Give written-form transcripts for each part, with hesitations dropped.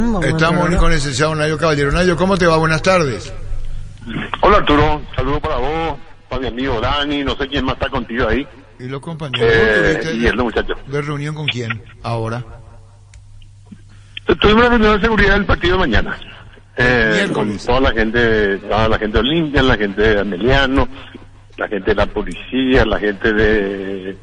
Estamos con el licenciado Nayo Caballero. Nayo, ¿cómo te va? Buenas tardes. Hola Arturo, saludos para vos, para mi amigo Dani, no sé quién más está contigo ahí. ¿Y los compañeros? Y el muchacho. ¿De reunión con quién ahora? Tuvimos una reunión de seguridad del partido de mañana. Con toda la gente de Olimpia, la gente de Ameliano, la gente de la policía, la gente de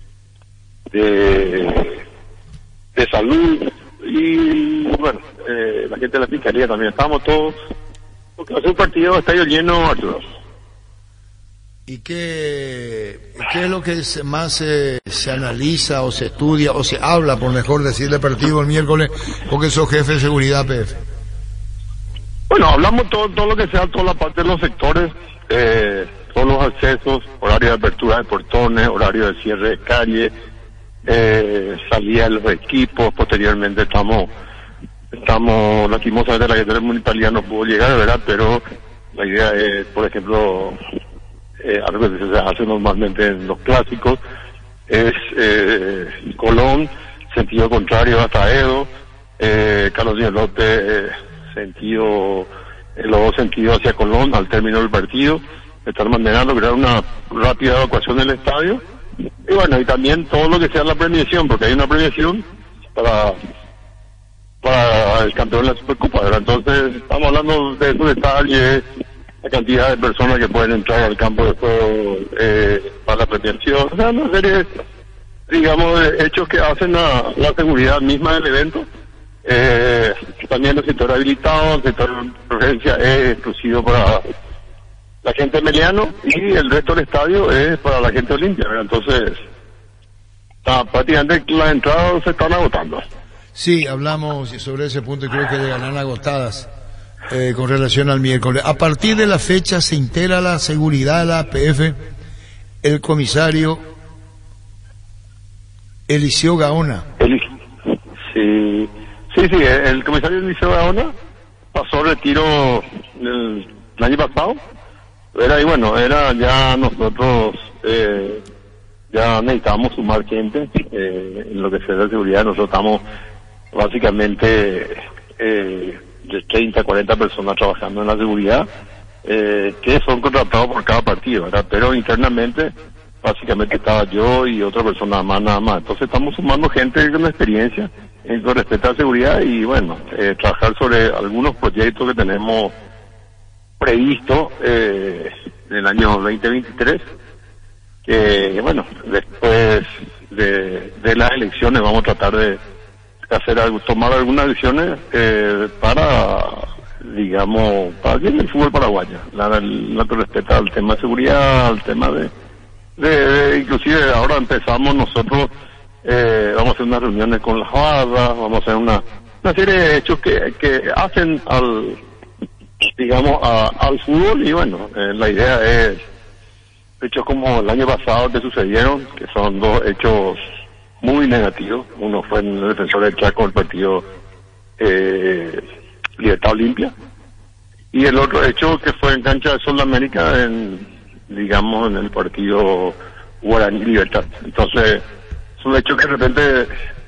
salud y bueno, la gente de la fiscalía también. Estábamos todos, porque va a ser un partido de estadio lleno, Arturo. ¿Y qué es lo que más se analiza o se estudia o se habla, por mejor decir, del partido el miércoles, porque sos jefe de seguridad PF? Bueno, hablamos todo lo que sea, toda la parte de los sectores, todos los accesos, horario de apertura de portones, horario de cierre de calle, salida de los equipos. Posteriormente estamos lastimosamente la gente de la municipalidad no pudo llegar, ¿verdad? Pero la idea es, por ejemplo, algo que se hace normalmente en los clásicos, es Colón, sentido contrario hasta Edo, Carlos Díaz López, los dos sentidos hacia Colón al término del partido, estar manejando, crear una rápida evacuación del estadio, y bueno, y también todo lo que sea la premiación, porque hay una premiación para el campeón de la Supercopa, ¿verdad? Entonces estamos hablando de esos detalles, la cantidad de personas que pueden entrar al campo de juego para la premiación, o sea, una serie, digamos, de hechos que hacen la seguridad misma del evento. También el sector habilitado, el sector de urgencia es exclusivo para la gente de Meliano y el resto del estadio es para la gente de Olimpia, ¿verdad? Entonces, prácticamente las entradas se están agotando. Sí, hablamos sobre ese punto y creo que llegarán agotadas con relación al miércoles. A partir de la fecha se integra la seguridad de la APF el comisario Eliseo Gaona. Sí, el comisario Eliseo Gaona pasó retiro el año pasado. Era ya nosotros ya necesitábamos sumar gente en lo que sea de seguridad. Nosotros estamos básicamente de 30 a 40 personas trabajando en la seguridad, que son contratados por cada partido, ¿verdad? Pero internamente básicamente estaba yo y otra persona más, nada más. Entonces estamos sumando gente con experiencia con respecto a la seguridad y bueno, trabajar sobre algunos proyectos que tenemos previsto en el año 2023, que bueno, después de las elecciones vamos a tratar de tomar algunas decisiones para, digamos, para bien el fútbol paraguayo, la que respecta al tema de seguridad, al tema de inclusive ahora empezamos nosotros, vamos a hacer unas reuniones con las barras, vamos a hacer una serie de hechos que hacen al fútbol y bueno, la idea es hechos como el año pasado que sucedieron, que son dos hechos muy negativos. Uno fue en el Defensor del Chaco, el partido Libertad Olimpia, y el otro hecho que fue en cancha de Sol de América en el partido Guaraní Libertad. Entonces son hechos que de repente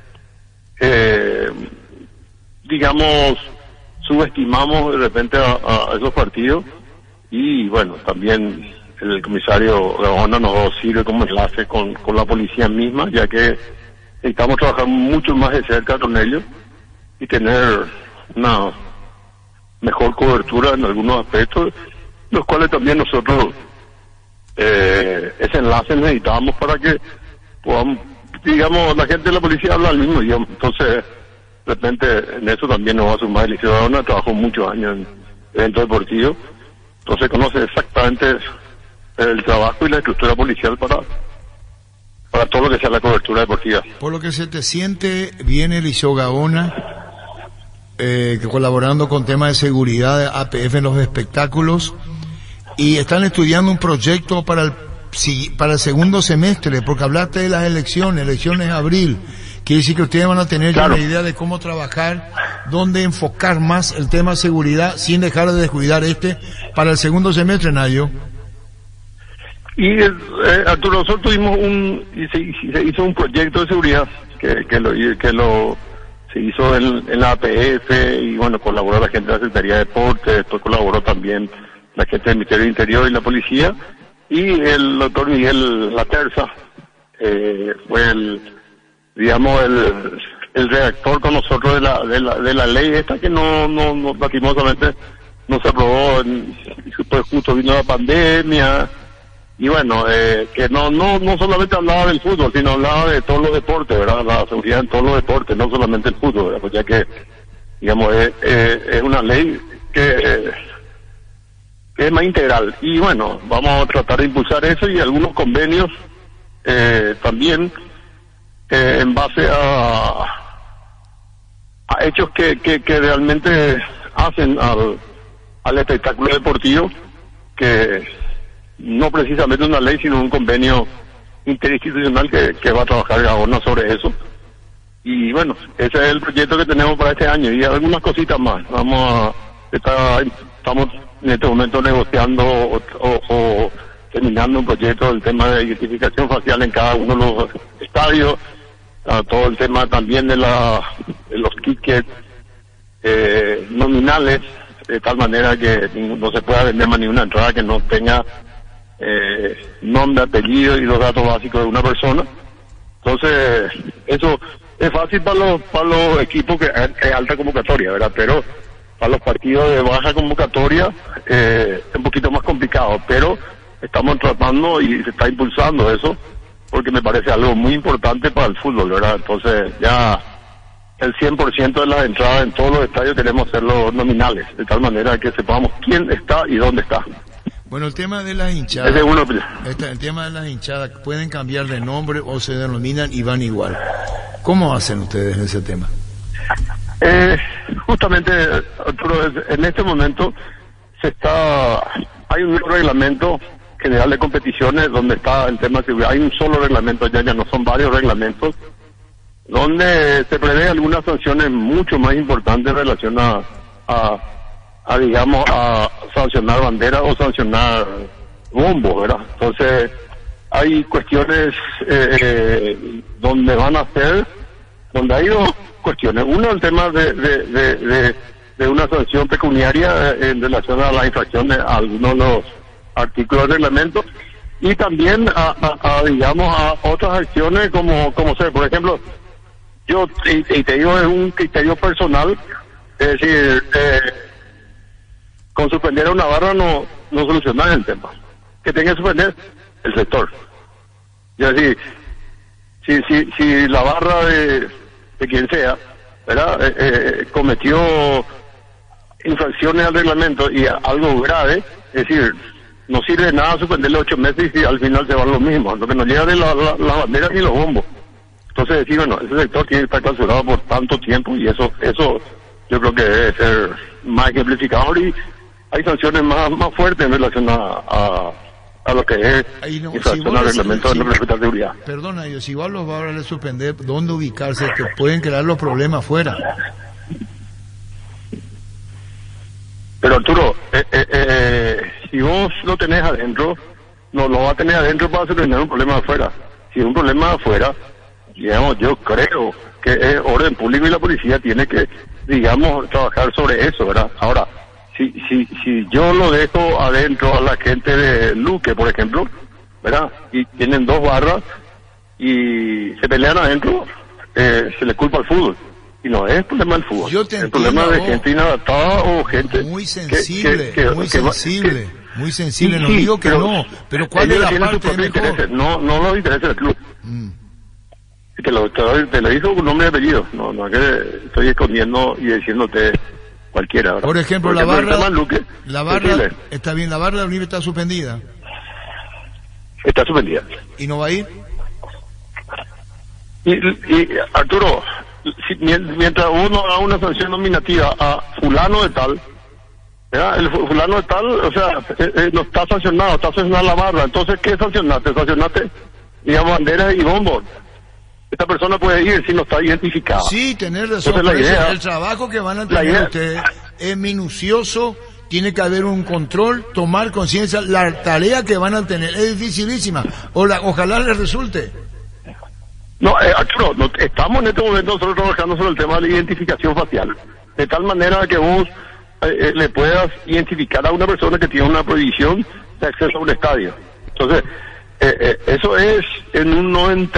subestimamos de repente a esos partidos y bueno, también el comisario Gaona nos sirve como enlace con la policía misma, ya que necesitamos trabajar mucho más de cerca con ellos y tener una mejor cobertura en algunos aspectos, los cuales también nosotros ese enlace necesitamos para que podamos, la gente de la policía habla el mismo idioma. Entonces de repente en eso también nos va a sumar el Liceo Gaona. Trabajó muchos años en eventos deportivos, entonces conoce exactamente el trabajo y la estructura policial para todo lo que sea la cobertura deportiva. Por lo que se te siente bien Eliseo Gaona, colaborando con temas de seguridad de APF en los espectáculos, y están estudiando un proyecto para el segundo semestre, porque hablaste de las elecciones de abril. Quiere decir que ustedes van a tener ya una idea de cómo trabajar, dónde enfocar más el tema de seguridad sin dejar de descuidar para el segundo semestre, Nayo. Y Arturo, nosotros tuvimos se hizo un proyecto de seguridad que se hizo en la APF y bueno, colaboró la gente de la Secretaría de Deportes, después colaboró también la gente del Ministerio del Interior y la policía, y el doctor Miguel Laterza fue el redactor con nosotros de la ley esta que no lastimosamente no se aprobó, pues justo vino la pandemia. Y bueno, que no solamente hablaba del fútbol, sino hablaba de todos los deportes, ¿verdad? La seguridad en todos los deportes, no solamente el fútbol, ¿verdad? Pues ya que, digamos, es una ley que es más integral. Y bueno, vamos a tratar de impulsar eso y algunos convenios también en base a hechos que realmente hacen al espectáculo deportivo, que no precisamente una ley, sino un convenio interinstitucional que va a trabajar Gaona sobre eso. Y bueno, ese es el proyecto que tenemos para este año y algunas cositas más. Estamos en este momento negociando o terminando un proyecto del tema de identificación facial en cada uno de los estadios, todo el tema también de los tickets nominales, de tal manera que no se pueda vender más ni una entrada que no tenga nombre, apellido y los datos básicos de una persona. Entonces, eso es fácil para los equipos que es alta convocatoria, ¿verdad? Pero para los partidos de baja convocatoria es un poquito más complicado, pero estamos tratando y se está impulsando eso, porque me parece algo muy importante para el fútbol, ¿verdad? Entonces, ya el 100% de las entradas en todos los estadios queremos hacerlo nominales, de tal manera que sepamos quién está y dónde está. Bueno, el tema de las hinchadas, el tema de las hinchadas, pueden cambiar de nombre o se denominan y van igual. ¿Cómo hacen ustedes ese tema? Justamente, Arturo, en este momento hay un reglamento general de competiciones donde está el tema de seguridad. Hay un solo reglamento, ya no son varios reglamentos, donde se prevé algunas sanciones mucho más importantes en relación a sancionar bandera o sancionar bombos, ¿verdad? Entonces, hay cuestiones donde hay dos cuestiones. Uno, el tema de una sanción pecuniaria en relación a la infracción de algunos de los artículos del reglamento, y también a otras acciones como ser, por ejemplo, yo y te digo, es un criterio personal, es decir, con suspender a una barra no solucionar el tema. Que tenga que suspender el sector. Es decir, si la barra de quien sea, ¿verdad? Cometió infracciones al reglamento y algo grave, es decir, no sirve de nada suspenderle 8 meses y al final se va lo mismo. Lo que nos llega de las banderas y los bombos. Entonces decir, bueno, ese sector tiene que estar clausurado por tanto tiempo y eso yo creo que debe ser más ejemplificador y hay sanciones más fuertes en relación a lo que es infracción al reglamento de no respetar seguridad. Perdona, ellos igual los va a hablar de suspender, ¿dónde ubicarse? Que pueden crear los problemas afuera. Pero Arturo, si vos lo tenés adentro, no lo vas a tener adentro para solucionar un problema afuera. Si es un problema afuera, digamos, yo creo que es orden público y la policía tiene que, digamos, trabajar sobre eso, ¿verdad? Ahora, si yo lo dejo adentro a la gente de Luque, por ejemplo, ¿verdad? Y tienen 2 barras y se pelean adentro, se le culpa al fútbol. Y no es el problema del fútbol. Yo te el problema de gente inadaptada o gente muy sensible, muy sensible. No digo que no, pero ¿cuál es la parte mejor? No los intereses del club. Te lo hizo con nombre y apellido. No es que estoy escondiendo y diciéndote cualquiera, ¿verdad? Por ejemplo, la barra está bien, la barra de Unive está suspendida. Está suspendida. ¿Y no va a ir? Y Arturo, mientras uno da una sanción nominativa a fulano de tal, ¿verdad? El fulano de tal, o sea, no está sancionada la barra. Entonces, ¿qué sancionaste? Sancionaste, digamos, banderas y bombos. Esta persona puede ir si no está identificada. Sí, tenés razón. Entonces, el trabajo que van a tener ustedes es minucioso, tiene que haber un control, tomar conciencia. La tarea que van a tener es dificilísima. Ojalá les resulte. No, Arturo, estamos en este momento nosotros trabajando sobre el tema de la identificación facial, de tal manera que vos le puedas identificar a una persona que tiene una prohibición de acceso a un estadio. Entonces, eso es en un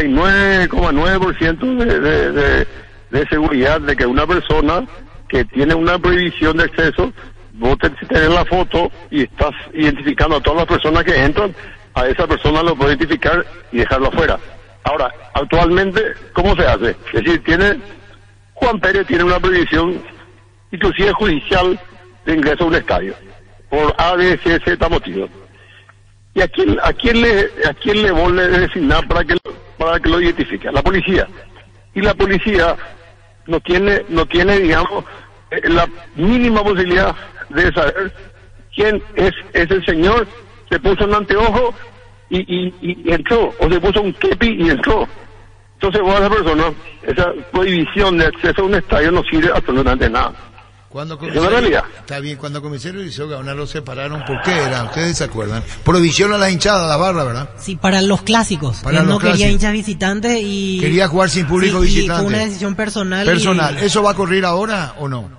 99,9% de seguridad de que una persona que tiene una prohibición de acceso, vos tenés la foto y estás identificando a todas las personas que entran, a esa persona lo puedes identificar y dejarlo afuera. Ahora, actualmente, ¿cómo se hace? Es decir, Juan Pérez tiene una prohibición, inclusive judicial, de ingreso a un estadio, por A, B, C, Z motivos. ¿Y a quién le vos le designás para que lo identifique? A la policía. Y la policía no tiene, digamos, la mínima posibilidad de saber quién es ese señor. Se puso un anteojo y entró, o se puso un kepi y entró. Entonces vos a esa persona, esa prohibición de acceso a un estadio no sirve absolutamente nada. Cuando es una realidad. Está bien, cuando comenzaron el Liceo Gaona lo separaron, ¿por qué era? ¿Ustedes se acuerdan? Prohibición a la hinchada, a la barra, ¿verdad? Sí, para los clásicos. Para él los no clásicos. Quería hinchas visitantes y... Quería jugar sin público visitante. Y fue una decisión personal. Personal. ¿Eso va a ocurrir ahora o no?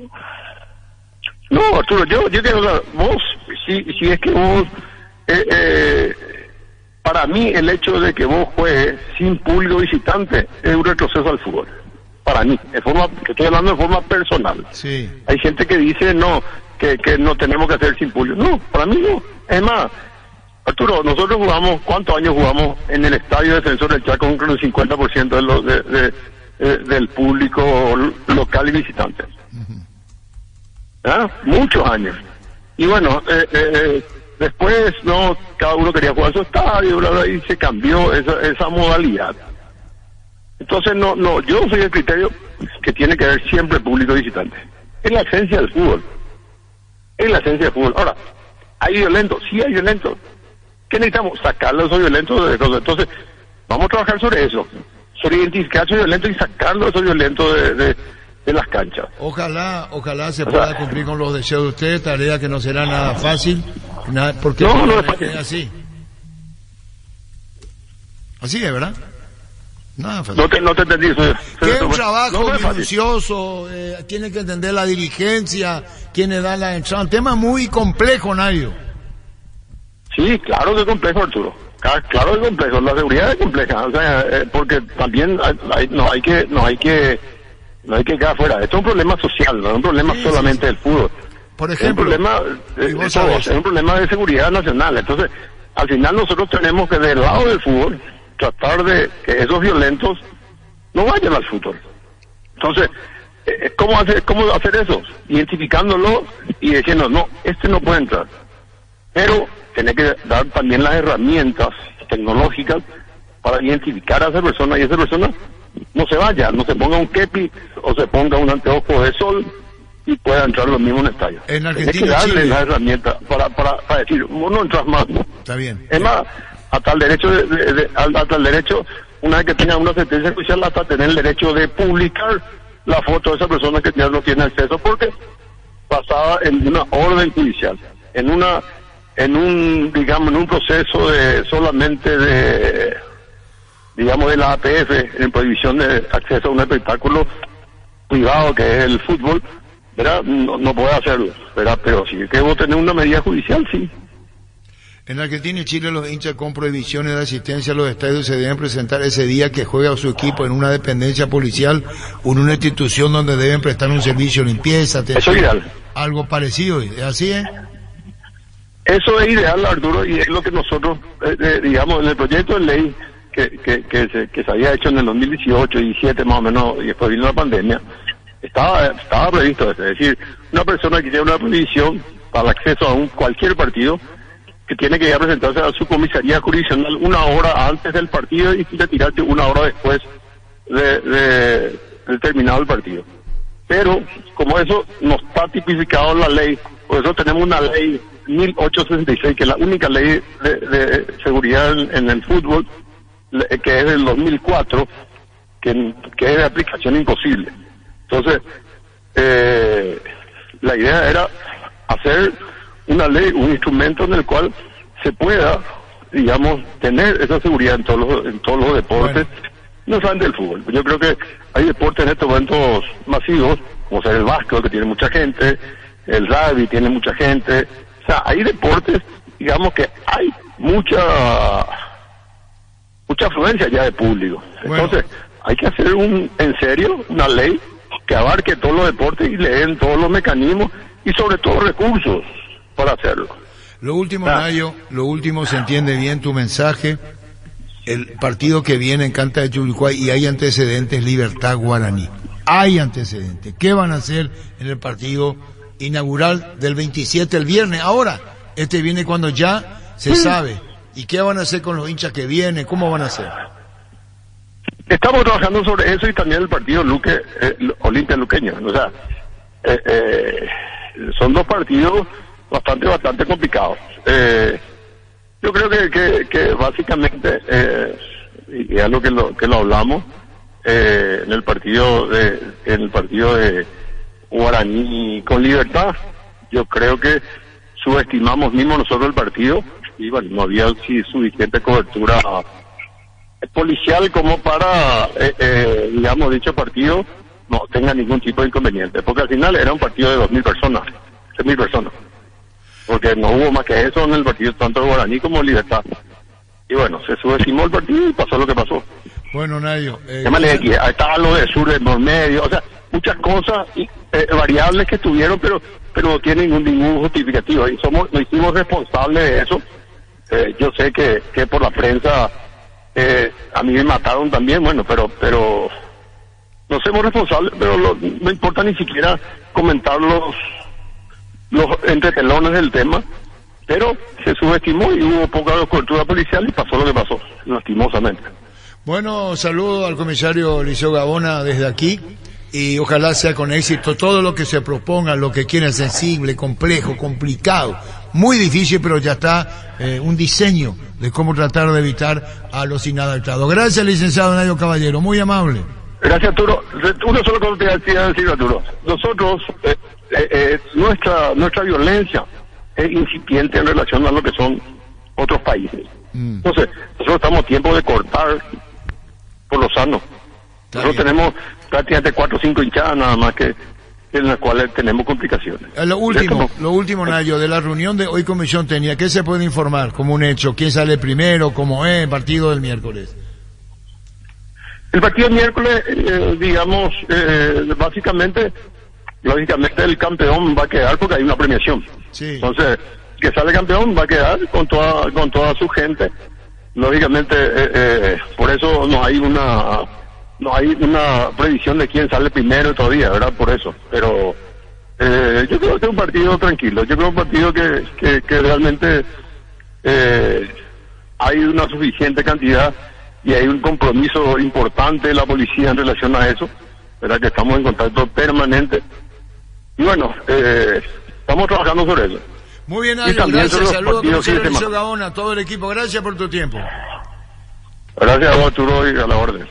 No, Arturo, yo quiero hablar, vos, si es que vos, para mí el hecho de que vos juegues sin público visitante es un retroceso al fútbol. Para mí, que estoy hablando de forma personal. Sí. Hay gente que dice no, que no tenemos que hacer sin público. No, para mí no. Es más, Arturo, nosotros jugamos, ¿cuántos años jugamos en el estadio de Defensor del Chaco con el 50% del público local y visitante? ¿Ah? Muchos años. Y bueno, después no, cada uno quería jugar su estadio, bla, bla, y se cambió esa modalidad. Entonces yo soy el criterio que tiene que haber siempre público visitante. Es la esencia del fútbol. Es la esencia del fútbol. Ahora, ¿hay violentos? Sí hay violentos. ¿Qué necesitamos? Sacarlos esos violentos de cosas. Entonces, vamos a trabajar sobre eso. Sobre identificar esos violentos y sacarlos esos violentos de las canchas. Ojalá se pueda cumplir con los deseos de ustedes, tarea que no será nada fácil, porque no es fácil. Así es, ¿verdad? Nada fácil. No te entendí. Que es un trabajo minucioso, tiene que entender la dirigencia, quienes dan la entrada, un tema muy complejo, Nario. Sí, claro que es complejo, Arturo. Claro que es complejo, la seguridad es compleja, o sea, porque también no hay que quedar afuera. Esto es un problema social, no es un problema solamente del fútbol. Por ejemplo, es un problema de seguridad nacional. Entonces, al final nosotros tenemos que, del lado del fútbol, tratar de que esos violentos no vayan al fútbol. Entonces, ¿cómo hacer eso? Identificándolo y diciendo, no, este no puede entrar. Pero tiene que dar también las herramientas tecnológicas para identificar a esa persona y esa persona no se vaya, no se ponga un kepi o se ponga un anteojo de sol y pueda entrar lo mismo en el estadio. En Tiene Argentina, que darle Chile, las herramientas para decir, vos no entras más. está bien. Es más, hasta el derecho, una vez que tenga una sentencia judicial, hasta tener el derecho de publicar la foto de esa persona que ya no tiene acceso, porque basada en una orden judicial, en un proceso de solamente de la APF, en prohibición de acceso a un espectáculo privado que es el fútbol, ¿verdad? No puede hacerlo, ¿verdad? Pero si es que vos tenés una medida judicial, sí. En Argentina y Chile los hinchas con prohibiciones de asistencia a los estadios se deben presentar ese día que juega su equipo en una dependencia policial o en una institución donde deben prestar un servicio de limpieza, Eso es ideal. Algo parecido, ¿es así, Eso es ideal, Arturo, y es lo que nosotros, digamos, en el proyecto de ley que se había hecho en el 2018, 17 más o menos, y después vino la pandemia, estaba previsto eso. Es decir, una persona que tiene una prohibición para el acceso a cualquier partido, que tiene que ir a presentarse a su comisaría jurisdiccional una hora antes del partido y retirarse una hora después de terminado el partido. Pero, como eso no está tipificado en la ley, por eso tenemos una ley 1866, que es la única ley de seguridad en el fútbol, que es del 2004, que es de aplicación imposible. Entonces, la idea era hacer una ley, un instrumento en el cual se pueda, digamos, tener esa seguridad en todos los deportes, no solamente el fútbol. Yo creo que hay deportes en estos momentos masivos, como ser el básquet, que tiene mucha gente, el rugby tiene mucha gente. O sea, hay deportes, digamos que hay mucha afluencia ya de público. Bueno. Entonces, hay que hacer en serio una ley que abarque todos los deportes y le den todos los mecanismos y sobre todo recursos para hacerlo. Lo último, Nayo, se entiende bien tu mensaje. El partido que viene en Canta de Churicuay y hay antecedentes, Libertad Guaraní. Hay antecedentes. ¿Qué van a hacer en el partido inaugural del 27 el viernes? Ahora, este viene cuando ya se sabe. ¿Y qué van a hacer con los hinchas que vienen? ¿Cómo van a hacer? Estamos trabajando sobre eso y también el partido Olimpia Luqueño. O sea, son dos partidos bastante complicados. Yo creo que básicamente, y es algo que lo hablamos, en el partido de Guaraní con Libertad, yo creo que subestimamos mismo nosotros el partido y bueno, no había suficiente cobertura policial como para, digamos, dicho partido no tenga ningún tipo de inconveniente, porque al final era un partido de 2.000 personas, 3.000 personas, porque no hubo más que eso en el partido tanto de Guaraní como Libertad. Y bueno, se subestimó el partido y pasó lo que pasó. Bueno, Nayo, estaba lo de sur de por medio, o sea, muchas cosas variables que estuvieron, pero no tienen ningún justificativo y nos hicimos responsables de eso. Yo sé que por la prensa a mí me mataron también, bueno, pero nos hacemos responsables, pero no importa ni siquiera comentar los entretelones del tema, pero se subestimó y hubo poca cobertura policial y pasó lo que pasó, lastimosamente. Bueno, saludo al comisario Liceo Gaona desde aquí y ojalá sea con éxito todo lo que se proponga, lo que quiera, sensible, complejo, complicado, muy difícil, pero ya está un diseño de cómo tratar de evitar a los inadaptados. Gracias, licenciado Nayo Caballero, muy amable. Gracias, Arturo. Una sola cosa te voy a decir, Arturo. Nosotros, nuestra violencia es incipiente en relación a lo que son otros países. Entonces, nosotros estamos a tiempo de cortar por lo sano. Nosotros tenemos prácticamente 4 o 5 hinchadas nada más que en las cuales tenemos complicaciones. Lo último, Nayo, de la reunión de hoy Comisión Técnica, ¿qué se puede informar como un hecho? ¿Quién sale primero? ¿Cómo es el partido del miércoles? El partido del miércoles, digamos, básicamente, lógicamente el campeón va a quedar porque hay una premiación. Sí. Entonces, que sale campeón va a quedar con toda su gente. Lógicamente, por eso no hay una previsión de quién sale primero todavía, ¿verdad? Por eso. Pero yo creo que es un partido tranquilo. Yo creo que es un partido que realmente hay una suficiente cantidad y hay un compromiso importante de la policía en relación a eso, ¿verdad? Que estamos en contacto permanente. Y bueno, estamos trabajando sobre eso. Muy bien, Nayo, gracias. Saludos, comisario Liceo Gaona, todo el equipo. Gracias por tu tiempo. Gracias a vos, Arturo, y a la orden.